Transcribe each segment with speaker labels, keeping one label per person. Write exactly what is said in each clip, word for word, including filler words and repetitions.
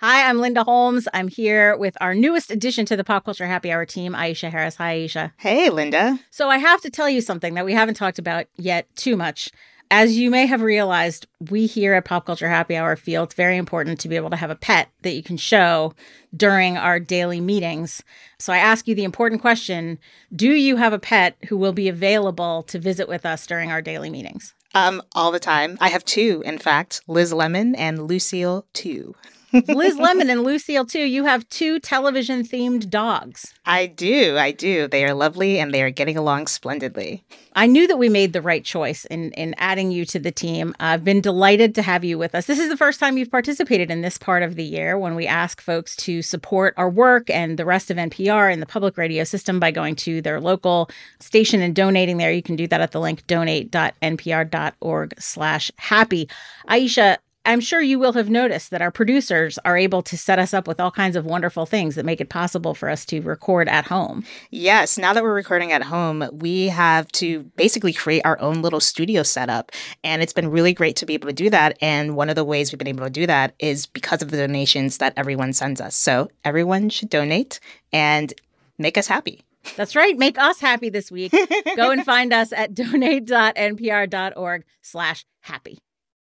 Speaker 1: Hi, I'm Linda Holmes. I'm here with our newest addition to the Pop Culture Happy Hour team, Aisha Harris. Hi, Aisha.
Speaker 2: Hey, Linda.
Speaker 1: So I have to tell you something that we haven't talked about yet too much. As you may have realized, we here at Pop Culture Happy Hour feel it's very important to be able to have a pet that you can show during our daily meetings. So I ask you the important question, do you have a pet who will be available to visit with us during our daily meetings?
Speaker 2: Um, all the time. I have two, in fact, Liz Lemon and Lucille too.
Speaker 1: Liz Lemon and Lucille too. You have two television-themed dogs.
Speaker 2: I do. I do. They are lovely and they are getting along splendidly.
Speaker 1: I knew that we made the right choice in, in adding you to the team. I've been delighted to have you with us. This is the first time you've participated in this part of the year when we ask folks to support our work and the rest of N P R and the public radio system by going to their local station and donating there. You can do that at the link donate.npr.org slash happy. Aisha, I'm sure you will have noticed that our producers are able to set us up with all kinds of wonderful things that make it possible for us to record at home.
Speaker 2: Yes, now that we're recording at home, we have to basically create our own little studio setup. And it's been really great to be able to do that. And one of the ways we've been able to do that is because of the donations that everyone sends us. So everyone should donate and make us happy.
Speaker 1: That's right. Make us happy this week. Go and find us at donate.npr.org slash happy.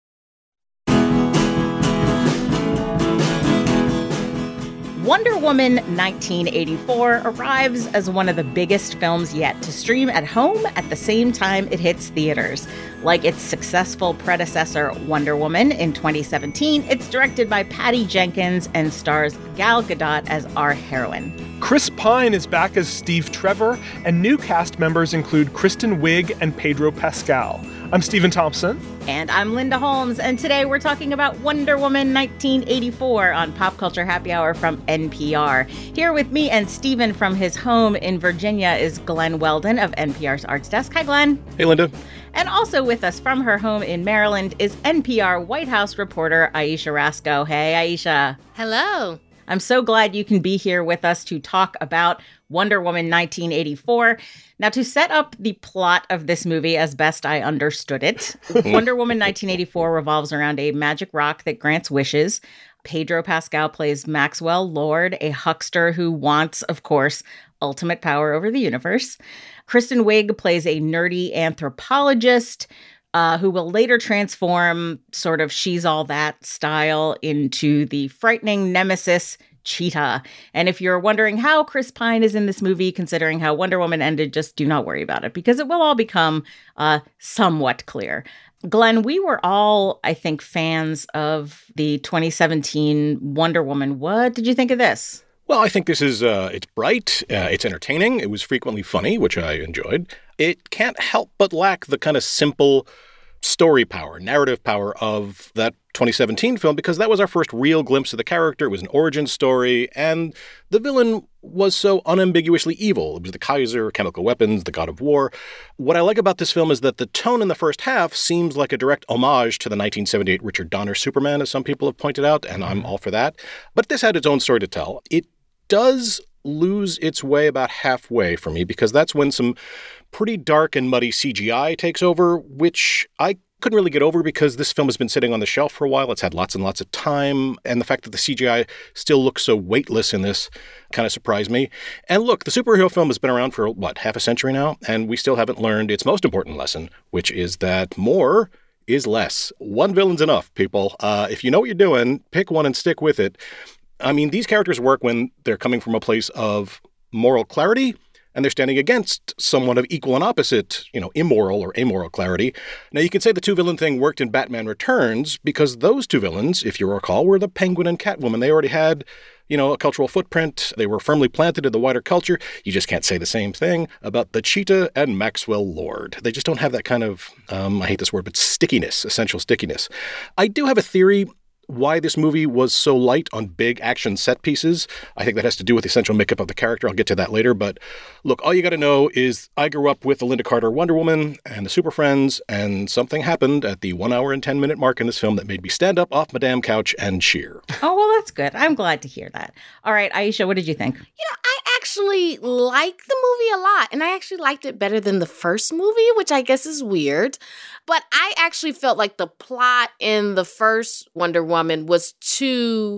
Speaker 1: Wonder Woman nineteen eighty-four arrives as one of the biggest films yet to stream at home at the same time it hits theaters. Like its successful predecessor, Wonder Woman, in twenty seventeen, it's directed by Patty Jenkins and stars Gal Gadot as our heroine.
Speaker 3: Chris Pine is back as Steve Trevor, and new cast members include Kristen Wiig and Pedro Pascal. I'm Stephen Thompson.
Speaker 1: And I'm Linda Holmes, and today we're talking about Wonder Woman nineteen eighty-four on Pop Culture Happy Hour from N P R. Here with me and Stephen from his home in Virginia is Glenn Weldon of N P R's Arts Desk. Hi, Glenn.
Speaker 4: Hey, Linda.
Speaker 1: And also with us from her home in Maryland is N P R White House reporter Aisha Rascoe. Hey, Aisha.
Speaker 5: Hello.
Speaker 1: I'm so glad you can be here with us to talk about Wonder Woman nineteen eighty-four. Now, to set up the plot of this movie as best I understood it, Wonder Woman nineteen eighty-four revolves around a magic rock that grants wishes. Pedro Pascal plays Maxwell Lord, a huckster who wants, of course, ultimate power over the universe. Kristen Wiig plays a nerdy anthropologist Uh, who will later transform sort of She's All That style into the frightening nemesis Cheetah. And if you're wondering how Chris Pine is in this movie, considering how Wonder Woman ended, just do not worry about it, because it will all become uh, somewhat clear. Glenn, we were all, I think, fans of the twenty seventeen Wonder Woman. What did you think of this?
Speaker 4: Well, I think this is, uh, it's bright, uh, it's entertaining, it was frequently funny, which I enjoyed. It can't help but lack the kind of simple story power, narrative power of that twenty seventeen film, because that was our first real glimpse of the character. It was an origin story, and the villain was so unambiguously evil. It was the Kaiser, chemical weapons, the god of war. What I like about this film is that the tone in the first half seems like a direct homage to the nineteen seventy-eight Richard Donner Superman, as some people have pointed out, and I'm all for that. But this had its own story to tell. It does lose its way about halfway for me, because that's when some pretty dark and muddy C G I takes over, which I couldn't really get over because this film has been sitting on the shelf for a while. It's had lots and lots of time, and the fact that the C G I still looks so weightless in this kind of surprised me. And look, the superhero film has been around for, what, half a century now, and we still haven't learned its most important lesson, which is that more is less. One villain's enough, people. Uh, if you know what you're doing, pick one and stick with it. I mean, these characters work when they're coming from a place of moral clarity and they're standing against someone of equal and opposite, you know, immoral or amoral clarity. Now, you can say the two-villain thing worked in Batman Returns because those two villains, if you recall, were the Penguin and Catwoman. They already had, you know, a cultural footprint. They were firmly planted in the wider culture. You just can't say the same thing about the Cheetah and Maxwell Lord. They just don't have that kind of, um, I hate this word, but stickiness, essential stickiness. I do have a theory why this movie was so light on big action set pieces. I think that has to do with the essential makeup of the character. I'll get to that later. But look, all you got to know is I grew up with the Linda Carter Wonder Woman and the Super Friends, and something happened at the one hour and ten minute mark in this film that made me stand up off my damn couch and cheer.
Speaker 1: Oh, well, that's good. I'm glad to hear that. All right, Aisha, what did you think?
Speaker 5: You know, I actually like the movie a lot, and I actually liked it better than the first movie, which I guess is weird. But I actually felt like the plot in the first Wonder Woman was too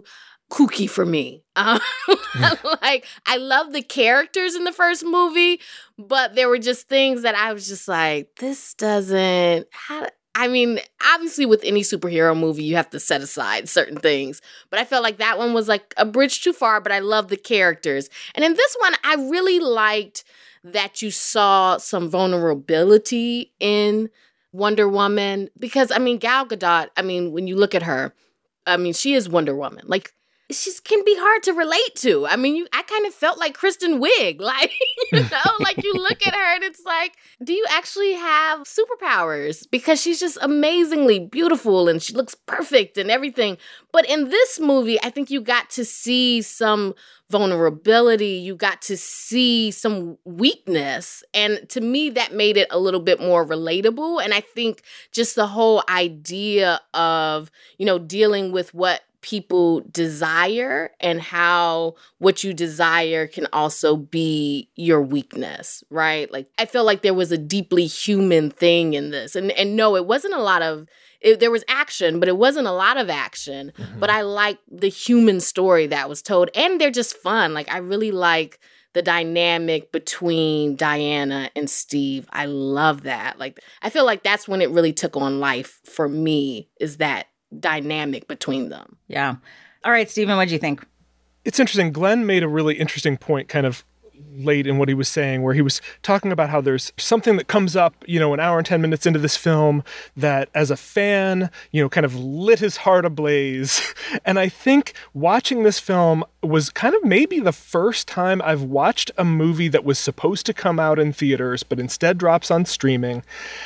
Speaker 5: kooky for me. Um, like, I love the characters in the first movie, but there were just things that I was just like, this doesn't... How, I mean, obviously with any superhero movie, you have to set aside certain things. But I felt like that one was like a bridge too far, but I love the characters. And in this one, I really liked that you saw some vulnerability in Wonder Woman. Because, I mean, Gal Gadot, I mean, when you look at her, I mean, she is Wonder Woman. Like, she can be hard to relate to. I mean, you, I kind of felt like Kristen Wiig. Like, you know, like you look at her and it's like, do you actually have superpowers? Because she's just amazingly beautiful and she looks perfect and everything. But in this movie, I think you got to see some vulnerability. You got to see some weakness. And to me, that made it a little bit more relatable. And I think just the whole idea of, you know, dealing with what people desire and how what you desire can also be your weakness, right? Like, I feel like there was a deeply human thing in this. And and no, it wasn't a lot of, it, there was action, but it wasn't a lot of action. Mm-hmm. But I like the human story that was told. And they're just fun. Like, I really like the dynamic between Diana and Steve. I love that. Like, I feel like that's when it really took on life for me, is that dynamic between them.
Speaker 1: Yeah. All right, Stephen, what do you think?
Speaker 3: It's interesting. Glenn made a really interesting point kind of late in what he was saying, where he was talking about how there's something that comes up, you know, an hour and ten minutes into this film that as a fan, you know, kind of lit his heart ablaze. And I think watching this film was kind of maybe the first time I've watched a movie that was supposed to come out in theaters, but instead drops on streaming,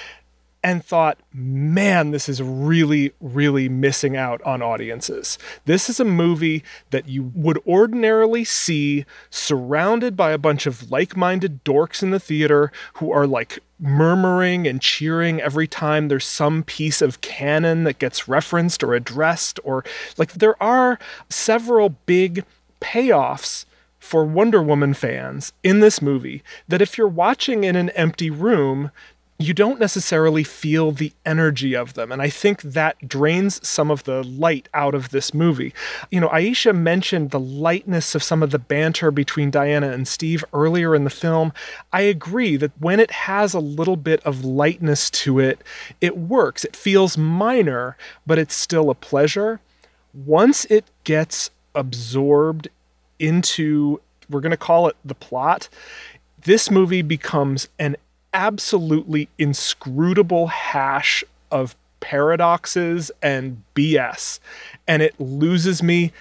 Speaker 3: and thought, man, this is really, really missing out on audiences. This is a movie that you would ordinarily see surrounded by a bunch of like-minded dorks in the theater who are like murmuring and cheering every time there's some piece of canon that gets referenced or addressed, or like there are several big payoffs for Wonder Woman fans in this movie that if you're watching in an empty room, you don't necessarily feel the energy of them. And I think that drains some of the light out of this movie. You know, Aisha mentioned the lightness of some of the banter between Diana and Steve earlier in the film. I agree that when it has a little bit of lightness to it, it works. It feels minor, but it's still a pleasure. Once it gets absorbed into, we're going to call it the plot, this movie becomes an absolutely inscrutable hash of paradoxes and B S, and it loses me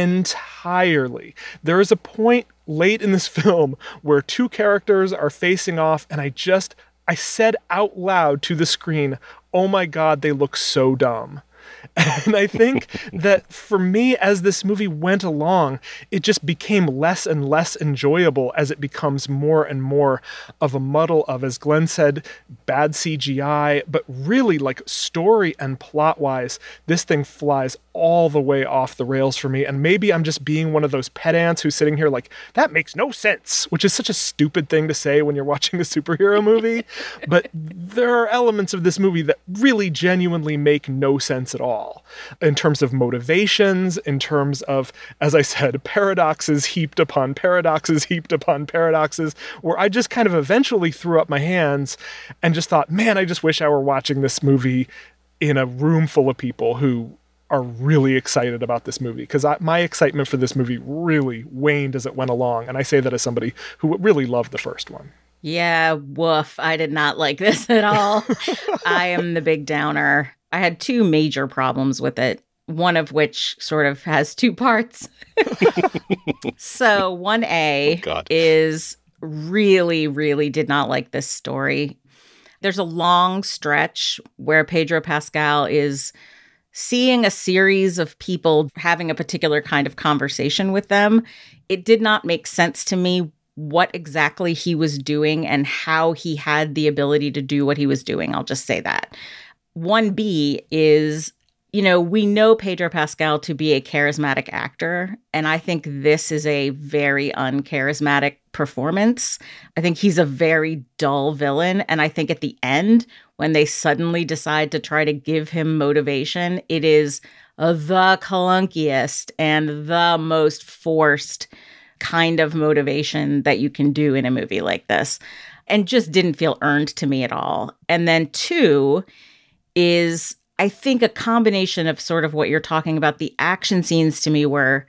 Speaker 3: entirely. There is a point late in this film where two characters are facing off, and I just, I said out loud to the screen, oh my God, they look so dumb. And I think that for me, as this movie went along, it just became less and less enjoyable as it becomes more and more of a muddle of, as Glenn said, bad C G I, but really like story and plot-wise, this thing flies all the way off the rails for me. And maybe I'm just being one of those pedants who's sitting here like, that makes no sense, which is such a stupid thing to say when you're watching a superhero movie. But there are elements of this movie that really genuinely make no sense at all. In terms of motivations, in terms of, as I said, paradoxes heaped upon paradoxes heaped upon paradoxes, where I just kind of eventually threw up my hands and just thought, man, I just wish I were watching this movie in a room full of people who are really excited about this movie, because my excitement for this movie really waned as it went along. And I say that as somebody who really loved the first one.
Speaker 1: Yeah, woof. I did not like this at all. I am the big downer. I had two major problems with it, one of which sort of has two parts. So one A
Speaker 4: oh,
Speaker 1: is really, really did not like this story. There's a long stretch where Pedro Pascal is seeing a series of people having a particular kind of conversation with them. It did not make sense to me what exactly he was doing and how he had the ability to do what he was doing. I'll just say that. one B is, you know, we know Pedro Pascal to be a charismatic actor, and I think this is a very uncharismatic performance. I think he's a very dull villain, and I think at the end, when they suddenly decide to try to give him motivation, it is uh, the clunkiest and the most forced kind of motivation that you can do in a movie like this, and just didn't feel earned to me at all. And then two is, I think, a combination of sort of what you're talking about. The action scenes to me were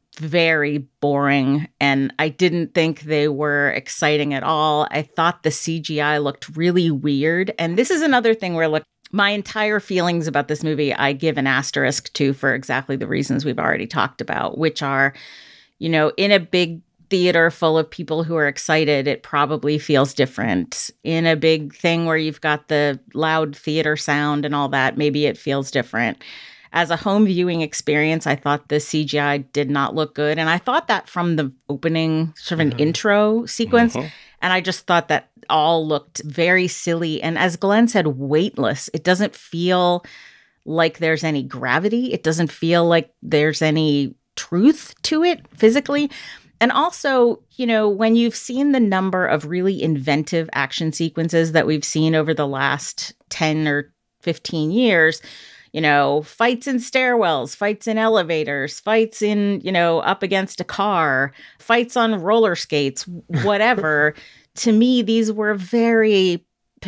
Speaker 1: very boring, and I didn't think they were exciting at all. I thought the C G I looked really weird. And this is another thing where, look, my entire feelings about this movie, I give an asterisk to for exactly the reasons we've already talked about, which are, you know, in a big theater full of people who are excited, it probably feels different. In a big thing where you've got the loud theater sound and all that, maybe it feels different. As a home viewing experience, I thought the C G I did not look good. And I thought that from the opening sort of an mm-hmm. intro sequence. Mm-hmm. And I just thought that all looked very silly. And as Glenn said, weightless. It doesn't feel like there's any gravity. It doesn't feel like there's any truth to it physically. And also, you know, when you've seen the number of really inventive action sequences that we've seen over the last ten or fifteen years, you know, fights in stairwells, fights in elevators, fights in, you know, up against a car, fights on roller skates, whatever. To me, these were very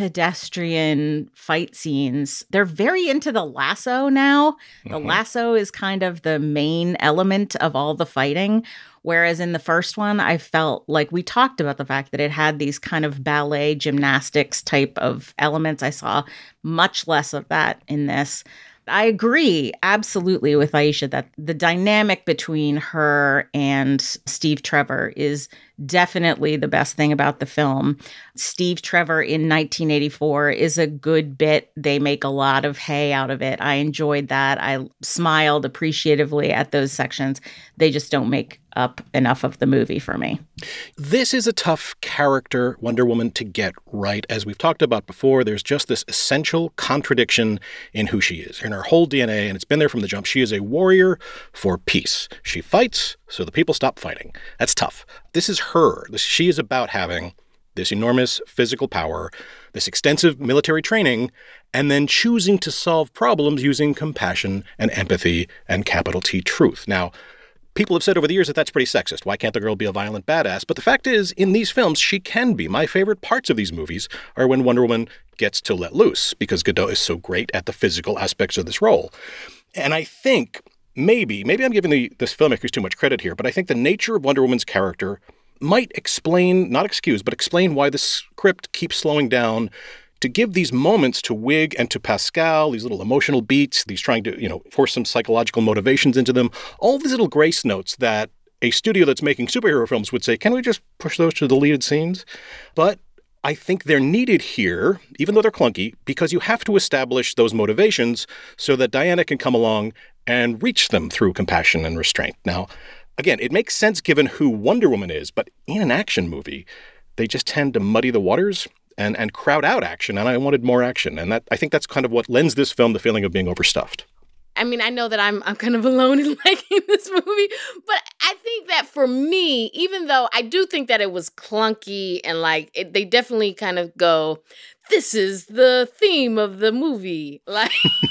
Speaker 1: pedestrian fight scenes. They're very into the lasso now. The mm-hmm. lasso is kind of the main element of all the fighting. Whereas in the first one, I felt like we talked about the fact that it had these kind of ballet gymnastics type of elements. I saw much less of that in this. I agree absolutely with Aisha that the dynamic between her and Steve Trevor is definitely the best thing about the film. Steve Trevor in nineteen eighty-four is a good bit. They make a lot of hay out of it. I enjoyed that. I smiled appreciatively at those sections. They just don't make up enough of the movie for me.
Speaker 4: This is a tough character, Wonder Woman, to get right. As we've talked about before, there's just this essential contradiction in who she is, in her whole D N A, and it's been there from the jump. She is a warrior for peace. She fights so the people stop fighting. That's tough. This is her. This, she is about having this enormous physical power, this extensive military training, and then choosing to solve problems using compassion and empathy and capital T truth. Now, people have said over the years that that's pretty sexist. Why can't the girl be a violent badass? But the fact is, in these films, she can be. My favorite parts of these movies are when Wonder Woman gets to let loose, because Gadot is so great at the physical aspects of this role. And I think maybe, maybe I'm giving the, this filmmakers too much credit here, but I think the nature of Wonder Woman's character might explain, not excuse, but explain why the script keeps slowing down to give these moments to Wig and to Pascal, these little emotional beats, these trying to, you know, force some psychological motivations into them, all these little grace notes that a studio that's making superhero films would say, can we just push those to the deleted scenes? But I think they're needed here, even though they're clunky, because you have to establish those motivations so that Diana can come along and reach them through compassion and restraint. Now, again, it makes sense given who Wonder Woman is, but in an action movie, they just tend to muddy the waters and and crowd out action, and I wanted more action. And that I think that's kind of what lends this film the feeling of being overstuffed.
Speaker 5: I mean, I know that I'm I'm kind of alone in liking this movie, but I think that for me, even though I do think that it was clunky and like it, they definitely kind of go, this is the theme of the movie. Like,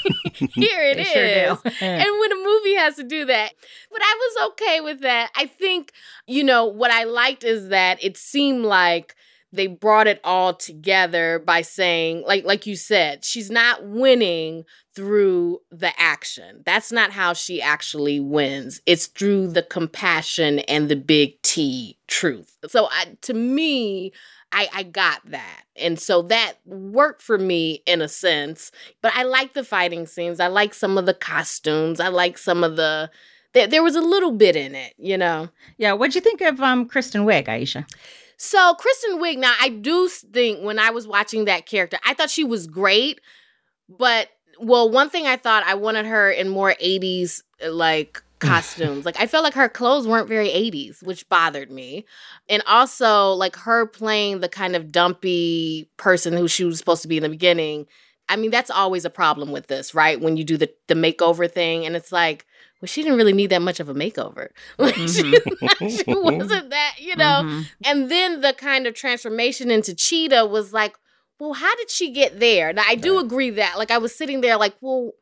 Speaker 5: here it is. Sure and when a movie has to do that, but I was okay with that. I think, you know, what I liked is that it seemed like they brought it all together by saying, like like you said, she's not winning through the action. That's not how she actually wins. It's through the compassion and the big T truth. So I, to me, I, I got that. And so that worked for me in a sense. But I like the fighting scenes. I like some of the costumes. I like some of the... There, there was a little bit in it, you know?
Speaker 1: Yeah, what'd you think of um, Kristen Wiig, Aisha?
Speaker 5: So Kristen Wiig, now I do think when I was watching that character, I thought she was great, but, well, one thing I thought, I wanted her in more eighties, like, costumes. Like, I felt like her clothes weren't very eighties, which bothered me. And also, like, her playing the kind of dumpy person who she was supposed to be in the beginning. I mean, that's always a problem with this, right? When you do the, the makeover thing, and it's like, well, she didn't really need that much of a makeover. Like, mm-hmm. she, she wasn't that, you know? Mm-hmm. And then the kind of transformation into Cheetah was like, well, how did she get there? Now, I do agree that. Like, I was sitting there like, well,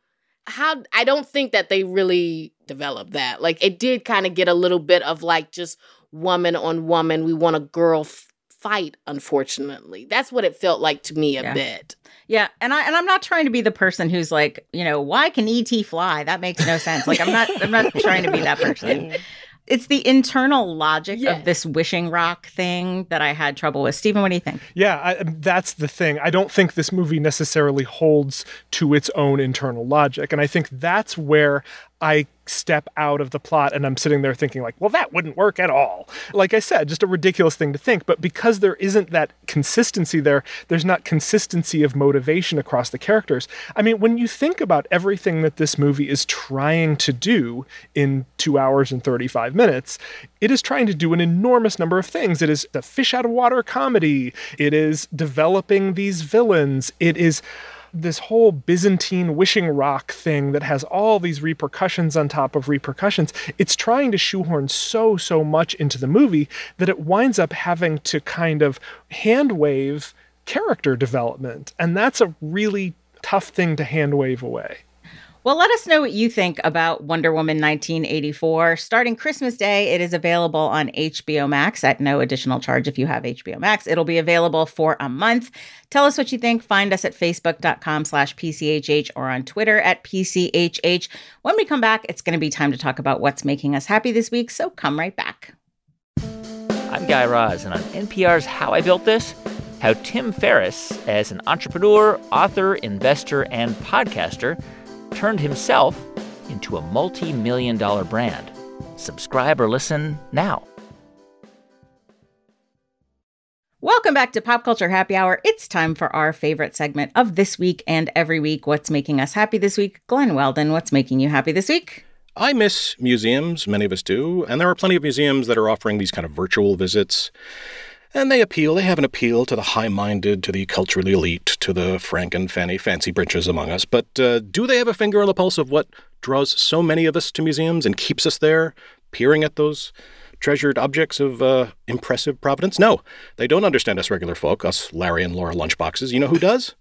Speaker 5: how I don't think that they really developed that. Like, it did kind of get a little bit of like just woman on woman. We want a girl f- fight, unfortunately. That's what it felt like to me a
Speaker 1: Yeah.
Speaker 5: bit.
Speaker 1: Yeah, and I and I'm not trying to be the person who's like, you know, why can E T fly? That makes no sense. Like, I'm not I'm not trying to be that person. It's the internal logic
Speaker 5: Yes.
Speaker 1: of this wishing rock thing that I had trouble with. Stephen, what do you think?
Speaker 3: Yeah, I, that's the thing. I don't think this movie necessarily holds to its own internal logic. And I think that's where I step out of the plot and I'm sitting there thinking like, well, that wouldn't work at all. Like I said, just a ridiculous thing to think. But because there isn't that consistency there, there's not consistency of motivation across the characters. I mean, when you think about everything that this movie is trying to do in two hours and thirty-five minutes, it is trying to do an enormous number of things. It is a fish out of water comedy. It is developing these villains. It is this whole Byzantine wishing rock thing that has all these repercussions on top of repercussions. It's trying to shoehorn so, so much into the movie that it winds up having to kind of hand wave character development. And that's a really tough thing to hand wave away.
Speaker 1: Well, let us know what you think about Wonder Woman nineteen eighty-four. Starting Christmas Day, it is available on H B O Max at no additional charge if you have H B O Max. It'll be available for a month. Tell us what you think. Find us at facebook.com slash PCHH or on Twitter at P C H H. When we come back, it's going to be time to talk about what's making us happy this week, so come right back.
Speaker 6: I'm Guy Raz, and on N P R's How I Built This, how Tim Ferriss, as an entrepreneur, author, investor, and podcaster, turned himself into a multi-million dollar brand. Subscribe or listen now.
Speaker 1: Welcome back to Pop Culture Happy Hour. It's time for our favorite segment of this week and every week. What's making us happy this week? Glenn Weldon, what's making you happy this week?
Speaker 4: I miss museums, many of us do, and there are plenty of museums that are offering these kind of virtual visits. And they appeal, they have an appeal to the high-minded, to the culturally elite, to the Frank and Fanny fancy britches among us. But uh, do they have a finger on the pulse of what draws so many of us to museums and keeps us there, peering at those treasured objects of uh, impressive provenance? No, they don't understand us regular folk, us Larry and Laura lunchboxes. You know who does?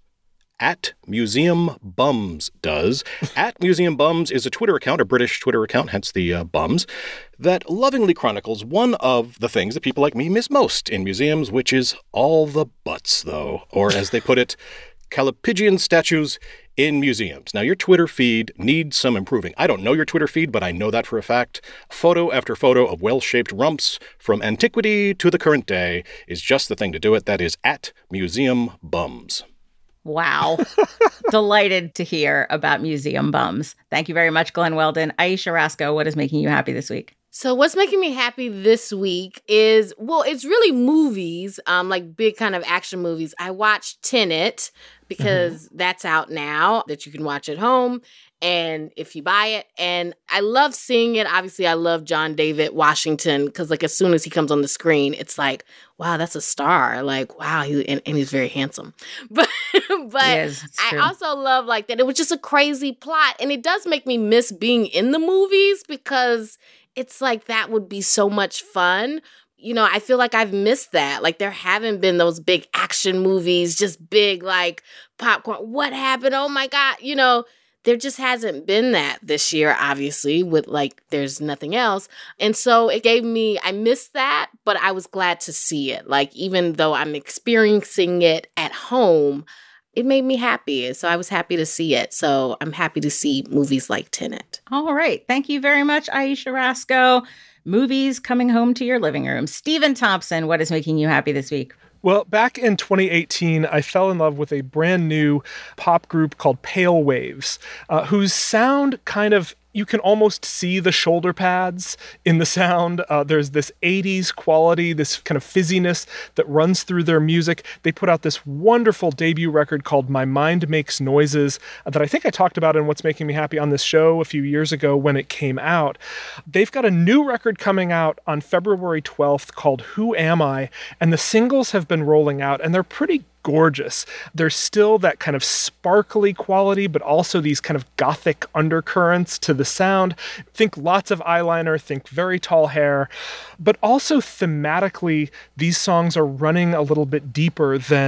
Speaker 4: At Museum Bums does. At Museum Bums is a Twitter account, a British Twitter account, hence the uh, bums, that lovingly chronicles one of the things that people like me miss most in museums, which is all the butts, though. Or as they put it, Callipygian statues in museums. Now, your Twitter feed needs some improving. I don't know your Twitter feed, but I know that for a fact. Photo after photo of well-shaped rumps from antiquity to the current day is just the thing to do it. That is at Museum Bums.
Speaker 1: Wow. Delighted to hear about museum bums. Thank you very much, Glenn Weldon. Aisha Rasco, what is making you happy this week?
Speaker 5: So what's making me happy this week is, well, it's really movies, um, like big kind of action movies. I watched Tenet because mm-hmm. that's out now, that you can watch at home. And if you buy it, and I love seeing it. Obviously, I love John David Washington because, like, as soon as he comes on the screen, it's like, wow, that's a star. Like, wow, he, and, and he's very handsome. But, but
Speaker 1: is,
Speaker 5: I also love like that it was just a crazy plot, and it does make me miss being in the movies because it's like that would be so much fun. You know, I feel like I've missed that. Like, there haven't been those big action movies, just big like popcorn. What happened? Oh my God, you know. There just hasn't been that this year, obviously, with like, there's nothing else. And so it gave me, I missed that, but I was glad to see it. Like, even though I'm experiencing it at home, it made me happy. So I was happy to see it. So I'm happy to see movies like Tenet.
Speaker 1: All right. Thank you very much, Aisha Rasco. Movies coming home to your living room. Stephen Thompson, what is making you happy this week?
Speaker 3: Well, back in twenty eighteen, I fell in love with a brand new pop group called Pale Waves, uh, whose sound kind of, you can almost see the shoulder pads in the sound. Uh, there's this eighties quality, this kind of fizziness that runs through their music. They put out this wonderful debut record called My Mind Makes Noises uh, that I think I talked about in What's Making Me Happy on this show a few years ago when it came out. They've got a new record coming out on February twelfth called Who Am I? And the singles have been rolling out, and they're pretty gorgeous. There's still that kind of sparkly quality, but also these kind of gothic undercurrents to the sound. Think lots of eyeliner, think very tall hair, but also thematically, these songs are running a little bit deeper than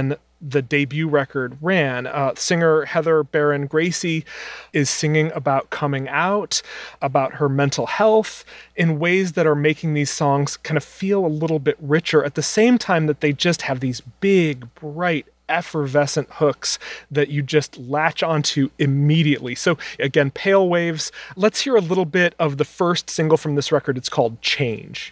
Speaker 3: the debut record ran. Uh, singer Heather Barron Gracie is singing about coming out, about her mental health in ways that are making these songs kind of feel a little bit richer at the same time that they just have these big, bright, effervescent hooks that you just latch onto immediately. So again, Pale Waves. Let's hear a little bit of the first single from this record. It's called Change.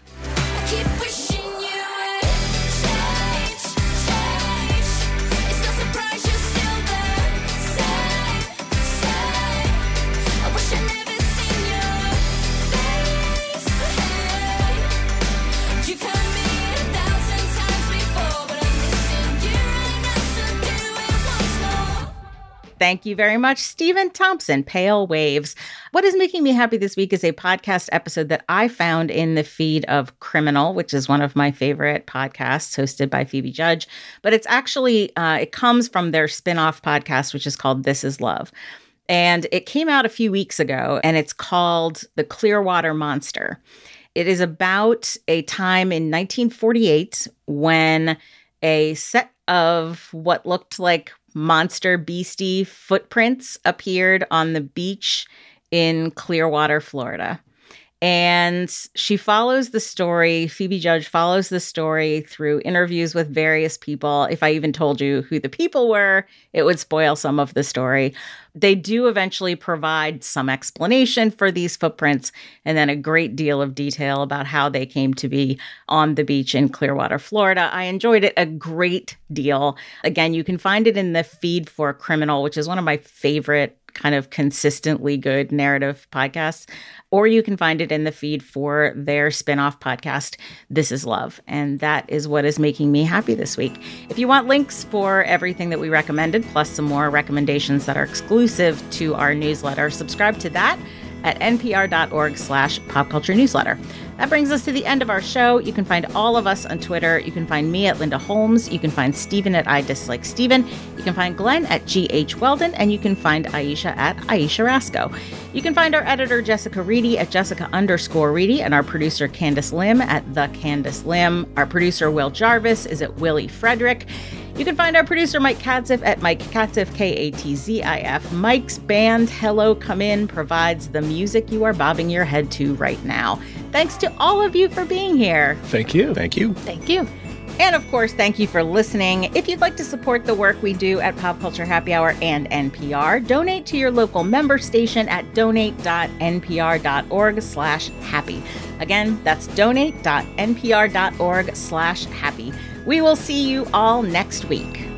Speaker 1: Thank you very much, Stephen Thompson, Pale Waves. What is making me happy this week is a podcast episode that I found in the feed of Criminal, which is one of my favorite podcasts hosted by Phoebe Judge. But it's actually, uh, it comes from their spin-off podcast, which is called This Is Love. And it came out a few weeks ago, and it's called The Clearwater Monster. It is about a time in nineteen forty-eight when a set of what looked like monster beastie footprints appeared on the beach in Clearwater, Florida. And she follows the story, Phoebe Judge follows the story through interviews with various people. If I even told you who the people were, it would spoil some of the story. They do eventually provide some explanation for these footprints and then a great deal of detail about how they came to be on the beach in Clearwater, Florida. I enjoyed it a great deal. Again, you can find it in the feed for Criminal, which is one of my favorite kind of consistently good narrative podcasts, or you can find it in the feed for their spin-off podcast, This Is Love. And that is what is making me happy this week. If you want links for everything that we recommended, plus some more recommendations that are exclusive to our newsletter, subscribe to that at npr.org slash popculture newsletter. That brings us to the end of our show. You can find all of us on Twitter. You can find me at Linda Holmes. You can find Stephen at I Dislike Stephen. You can find Glenn at G H Weldon. And you can find Aisha at Aisha Rasco. You can find our editor, Jessica Reedy, at Jessica underscore Reedy, and our producer, Candace Lim, at The Candace Lim. Our producer, Will Jarvis, is at Willie Frederick. You can find our producer, Mike Katzif, at Mike Katzif, K A T Z I F. Mike's band, Hello Come In, provides the music you are bobbing your head to right now. Thanks to all of you for being here.
Speaker 3: Thank you.
Speaker 4: Thank you.
Speaker 5: Thank you.
Speaker 1: And of course, thank you for listening. If you'd like to support the work we do at Pop Culture Happy Hour and N P R, donate to your local member station at donate.npr.org slash happy. Again, that's donate.npr.org slash happy. We will see you all next week.